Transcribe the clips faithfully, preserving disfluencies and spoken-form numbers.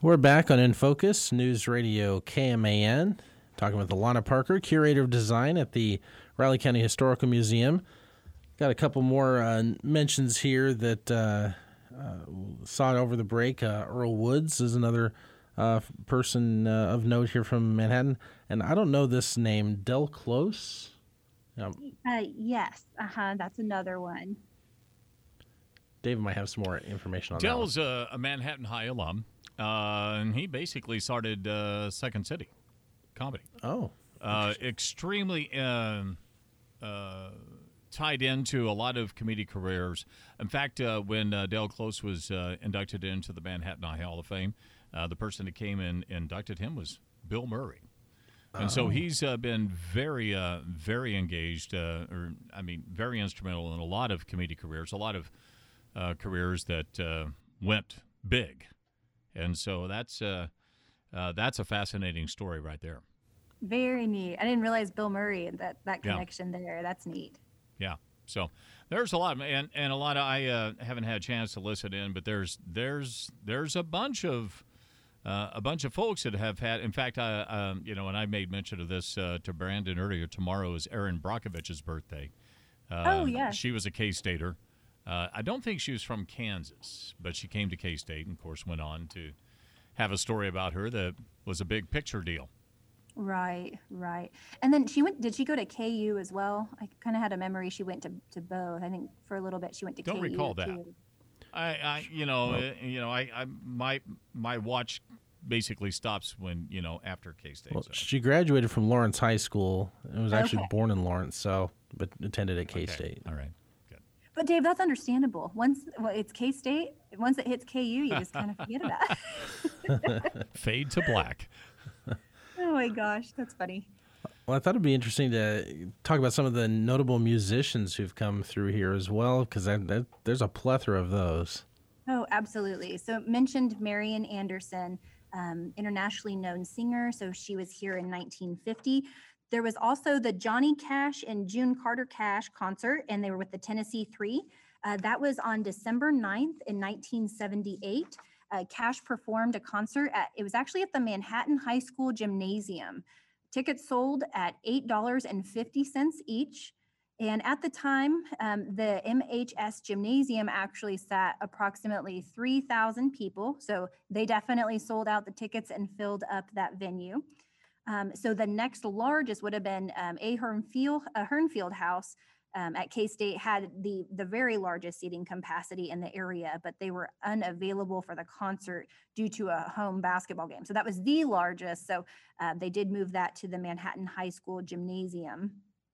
We're back on In Focus, News Radio K M A N, talking with Alana Parker, Curator of Design at the Riley County Historical Museum. Got a couple more uh, mentions here that uh, uh, saw it over the break. Uh, Earl Woods is another uh, person uh, of note here from Manhattan. And I don't know this name, Del Close? Um, uh, yes, uh-huh, that's another one. David might have some more information on Del's that. Del's a, a Manhattan High alum. Uh, and he basically started uh, Second City comedy. Oh. Uh, extremely uh, uh, tied into a lot of comedic careers. In fact, uh, when uh, Del Close was uh, inducted into the Manhattan High Hall of Fame, uh, the person that came and inducted him was Bill Murray. And oh. so he's uh, been very, uh, very engaged, uh, or I mean, very instrumental in a lot of comedic careers, a lot of uh, careers that uh, went big. And so that's uh, uh, that's a fascinating story right there. Very neat. I didn't realize Bill Murray and that, that connection yeah. there. That's neat. Yeah. So there's a lot, and and a lot of I uh, haven't had a chance to listen in, but there's there's there's a bunch of uh, a bunch of folks that have had. In fact, I um, you know, and I made mention of this uh, to Brandon earlier. Tomorrow is Erin Brockovich's birthday. Uh, oh yeah. She was a K-Stater. Uh, I don't think she was from Kansas, but she came to K-State and, of course, went on to have a story about her that was a big picture deal. Right, right. And then she went, did she go to K U as well? I kind of had a memory she went to, to both. I think for a little bit she went to don't K U. Don't recall that. Too. I, I, you know, well, uh, you know, I, I, my, my watch basically stops when, you know, after K-State. Well, so. She graduated from Lawrence High School and was actually okay. born in Lawrence, so but attended at K-State. Okay. All right. But Dave, that's understandable. Once well, it's K-State, once it hits K U, you just kind of forget about it. Fade to black. Oh my gosh, that's funny. Well, I thought it'd be interesting to talk about some of the notable musicians who've come through here as well, because there's a plethora of those. Oh, absolutely. So mentioned Marian Anderson, um, internationally known singer. So she was here in nineteen fifty. There was also the Johnny Cash and June Carter Cash concert, and they were with the Tennessee Three. Uh, that was on December ninth in nineteen seventy-eight. Uh, Cash performed a concert at, it was actually at the Manhattan High School Gymnasium. Tickets sold at eight dollars and fifty cents each. And at the time, um, the M H S Gymnasium actually sat approximately three thousand people. So they definitely sold out the tickets and filled up that venue. Um, so the next largest would have been um, Ahern Field, uh, Hernfield House um, at K-State had the, the very largest seating capacity in the area, but they were unavailable for the concert due to a home basketball game. So that was the largest. So uh, they did move that to the Manhattan High School Gymnasium.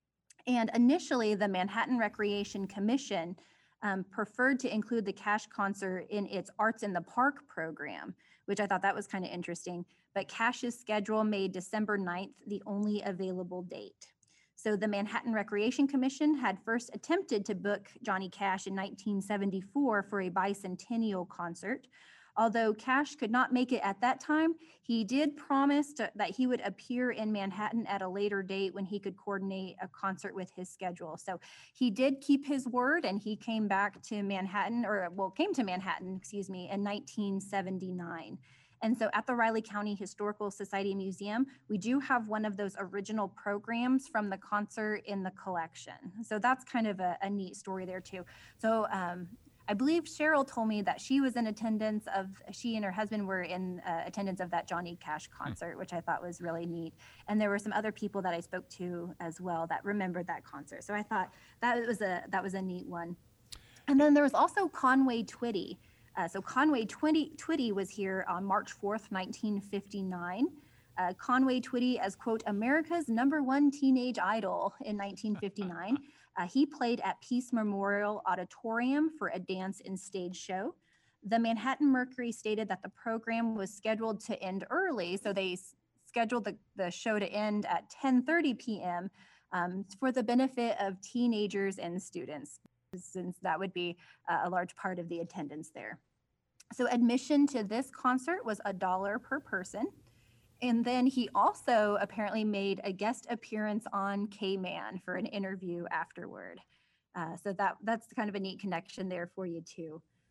And initially, the Manhattan Recreation Commission um, preferred to include the Cash concert in its Arts in the Park program, which I thought that was kind of interesting. But Cash's schedule made December ninth the only available date. So the Manhattan Recreation Commission had first attempted to book Johnny Cash in nineteen seventy-four for a bicentennial concert. Although Cash could not make it at that time, he did promise to, that he would appear in Manhattan at a later date when he could coordinate a concert with his schedule. So he did keep his word, and he came back to Manhattan, or well, came to Manhattan, excuse me, in nineteen seventy-nine. And so at the Riley County Historical Society Museum, we do have one of those original programs from the concert in the collection. So that's kind of a, a neat story there too. So um, I believe Cheryl told me that she was in attendance of, she and her husband were in uh, attendance of that Johnny Cash concert, which I thought was really neat. And there were some other people that I spoke to as well that remembered that concert. So I thought that was a, that was a neat one. And then there was also Conway Twitty. Uh, so Conway Twitty, Twitty was here on March fourth, nineteen fifty-nine. Uh, Conway Twitty as, quote, America's number one teenage idol in nineteen fifty-nine. Uh, he played at Peace Memorial Auditorium for a dance and stage show. The Manhattan Mercury stated that the program was scheduled to end early, so they s- scheduled the, the show to end at ten thirty p.m. Um, for the benefit of teenagers and students, since that would be uh, a large part of the attendance there. So admission to this concert was a dollar per person. And then he also apparently made a guest appearance on K-Man for an interview afterward. Uh, so that that's kind of a neat connection there for you too.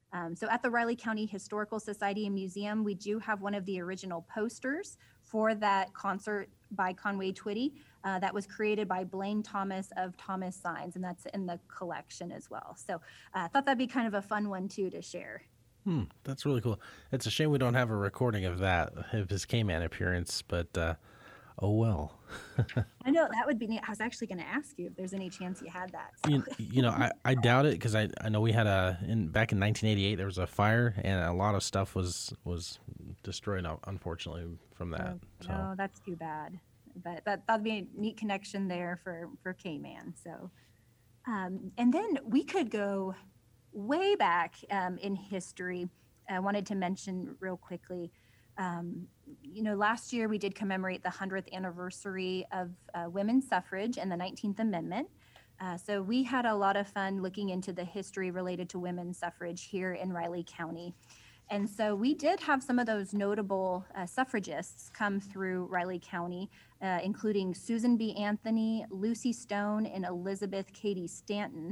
Um, so at the Riley County Historical Society and Museum, we do have one of the original posters for that concert by Conway Twitty uh, that was created by Blaine Thomas of Thomas Signs, and that's in the collection as well. So uh, I thought that'd be kind of a fun one too to share. Hmm, that's really cool. It's a shame we don't have a recording of that, of his K-Man appearance, but uh, oh well. I know, that would be neat. I was actually going to ask you if there's any chance you had that. So. You, you know, I, I doubt it because I, I know we had a, in back in nineteen eighty-eight, there was a fire and a lot of stuff was, was destroyed, unfortunately, from that. Oh, so. No, that's too bad. But that, that'd be a neat connection there for, for K-Man. So, um, and then we could go way back um, in history. I wanted to mention real quickly, um, you know, last year we did commemorate the hundredth anniversary of uh, women's suffrage and the nineteenth Amendment. Uh, so we had a lot of fun looking into the history related to women's suffrage here in Riley County. And so we did have some of those notable uh, suffragists come through Riley County, uh, including Susan B. Anthony, Lucy Stone, and Elizabeth Cady Stanton.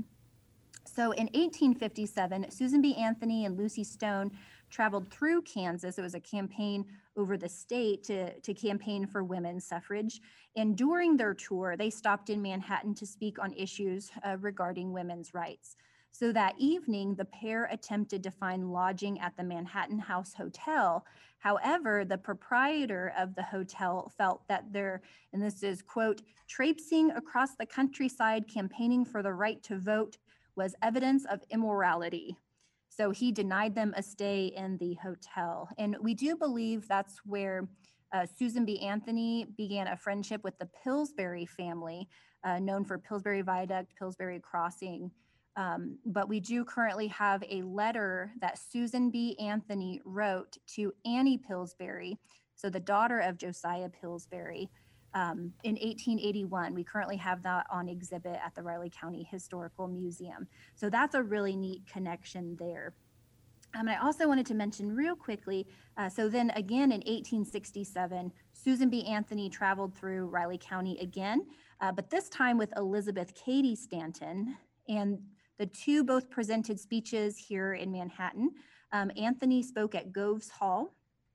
So in eighteen fifty-seven, Susan B. Anthony and Lucy Stone traveled through Kansas. It was a campaign over the state to, to campaign for women's suffrage. And during their tour, they stopped in Manhattan to speak on issues uh, regarding women's rights. So that evening, the pair attempted to find lodging at the Manhattan House Hotel. However, the proprietor of the hotel felt that their, and this is, quote, traipsing across the countryside campaigning for the right to vote was evidence of immorality. So he denied them a stay in the hotel. And we do believe that's where uh, Susan B. Anthony began a friendship with the Pillsbury family, uh, known for Pillsbury Viaduct, Pillsbury Crossing. Um, but we do currently have a letter that Susan B. Anthony wrote to Annie Pillsbury, so the daughter of Josiah Pillsbury, um, in eighteen eighty-one. We currently have that on exhibit at the Riley County Historical Museum. So that's a really neat connection there. Um, I also wanted to mention real quickly, uh, so then again in eighteen sixty-seven, Susan B. Anthony traveled through Riley County again, uh, but this time with Elizabeth Cady Stanton, and the two both presented speeches here in Manhattan. Um, Anthony spoke at Goves Hall,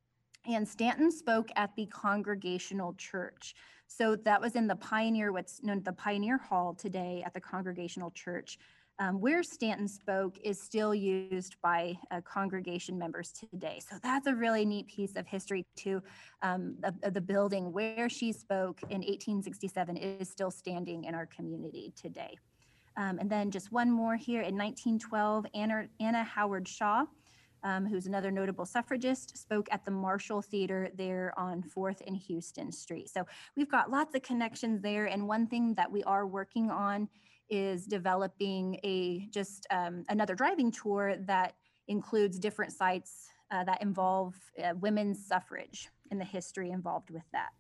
and Stanton spoke at the Congregational Church. So that was in the Pioneer, what's known as the Pioneer Hall today at the Congregational Church. Um, where Stanton spoke is still used by uh, congregation members today. So that's a really neat piece of history too. Um, of, of the building where she spoke in eighteen sixty-seven is still standing in our community today. Um, and then just one more here in nineteen twelve, Anna, Anna Howard Shaw, um, who's another notable suffragist, spoke at the Marshall Theater there on fourth and Houston Street. So we've got lots of connections there. And one thing that we are working on is developing a just um, another driving tour that includes different sites uh, that involve uh, women's suffrage and the history involved with that.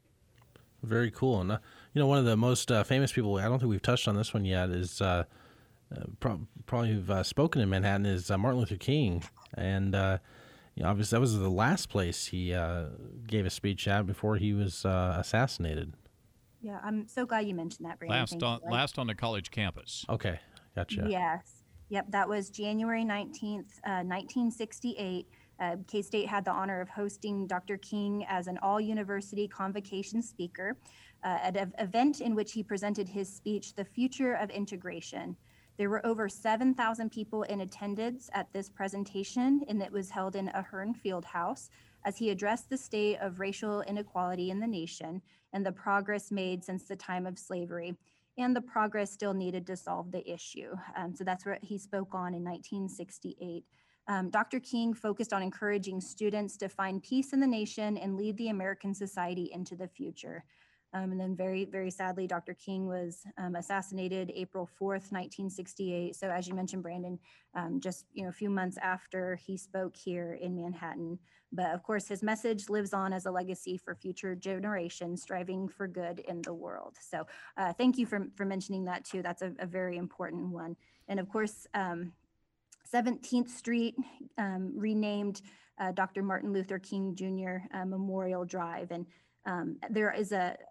Very cool. And, uh, you know, one of the most uh, famous people, I don't think we've touched on this one yet, is uh, uh, pro- probably who've uh, spoken in Manhattan is uh, Martin Luther King. And, uh, you know, obviously that was the last place he uh, gave a speech at before he was uh, assassinated. Yeah, I'm so glad you mentioned that, Brandon. Last Thank on, you. last on the college campus. Okay, gotcha. Yes. Yep, that was January nineteenth, uh, nineteen sixty-eight. Uh, K-State had the honor of hosting Doctor King as an all-university convocation speaker uh, at an event in which he presented his speech, The Future of Integration. There were over seven thousand people in attendance at this presentation, and it was held in Ahern Fieldhouse as he addressed the state of racial inequality in the nation and the progress made since the time of slavery, and the progress still needed to solve the issue. Um, so that's what he spoke on in nineteen sixty-eight. Um, Doctor King focused on encouraging students to find peace in the nation and lead the American society into the future. Um, and then very, very sadly, Doctor King was um, assassinated April fourth, nineteen sixty-eight. So as you mentioned, Brandon, um, just you know, a few months after he spoke here in Manhattan. But of course, his message lives on as a legacy for future generations striving for good in the world. So uh, thank you for, for mentioning that too. That's a, a very important one. And of course, um, seventeenth Street um, renamed uh, Doctor Martin Luther King Junior Uh, Memorial Drive. And um, there is a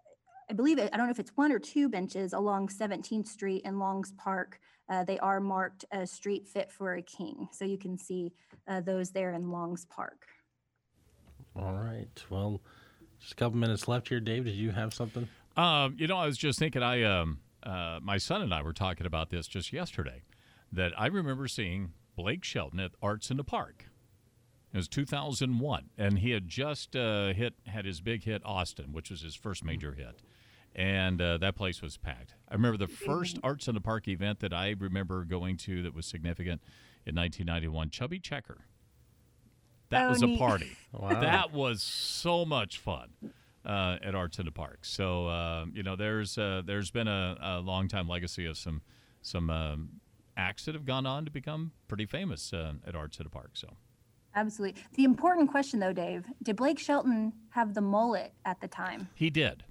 I believe it, I don't know if it's one or two benches along seventeenth Street in Longs Park. Uh, they are marked a street fit for a king. So you can see uh, those there in Longs Park. All right. Well, just a couple minutes left here. Dave, did you have something? Um, you know, I was just thinking, I, um, uh, my son and I were talking about this just yesterday, that I remember seeing Blake Shelton at Arts in the Park. It was two thousand one, and he had just uh, hit had his big hit, Austin, which was his first major hit. And uh, that place was packed. I remember the first Arts in the Park event that I remember going to that was significant in nineteen ninety-one, Chubby Checker. That Oh, was a neat. party. Wow. That was so much fun uh, at Arts in the Park. So, uh, you know, there's uh, there's been a, a long-time legacy of some, some um, acts that have gone on to become pretty famous uh, at Arts in the Park. So. Absolutely. The important question, though, Dave, did Blake Shelton have the mullet at the time? He did.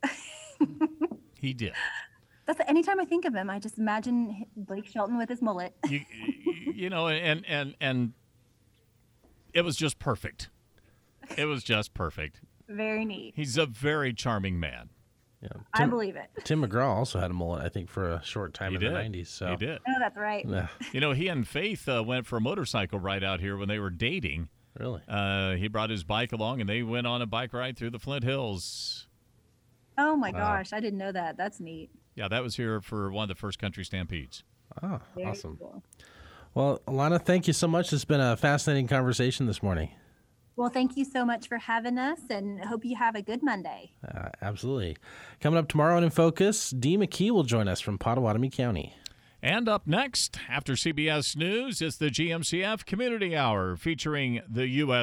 He did. That's anytime I think of him, I just imagine Blake Shelton with his mullet. You, you know, and, and, and it was just perfect. It was just perfect. Very neat. He's a very charming man. Yeah. I believe it. Tim McGraw also had a mullet, I think, for a short time He in did. the nineties. So. He did. Oh, that's right. Yeah, You know, he and Faith uh, went for a motorcycle ride out here when they were dating. really. Uh, he brought his bike along, and they went on a bike ride through the Flint Hills. Oh my Wow. gosh, I didn't know that. That's neat. Yeah, that was here for one of the first country stampedes. Oh, Very awesome. cool. Well, Alana, thank you so much. It's been a fascinating conversation this morning. Well, thank you so much for having us, and hope you have a good Monday. Uh, absolutely. Coming up tomorrow on In Focus, Dee McKee will join us from Pottawatomie County. And up next, after C B S News, it's the G M C F Community Hour featuring the U S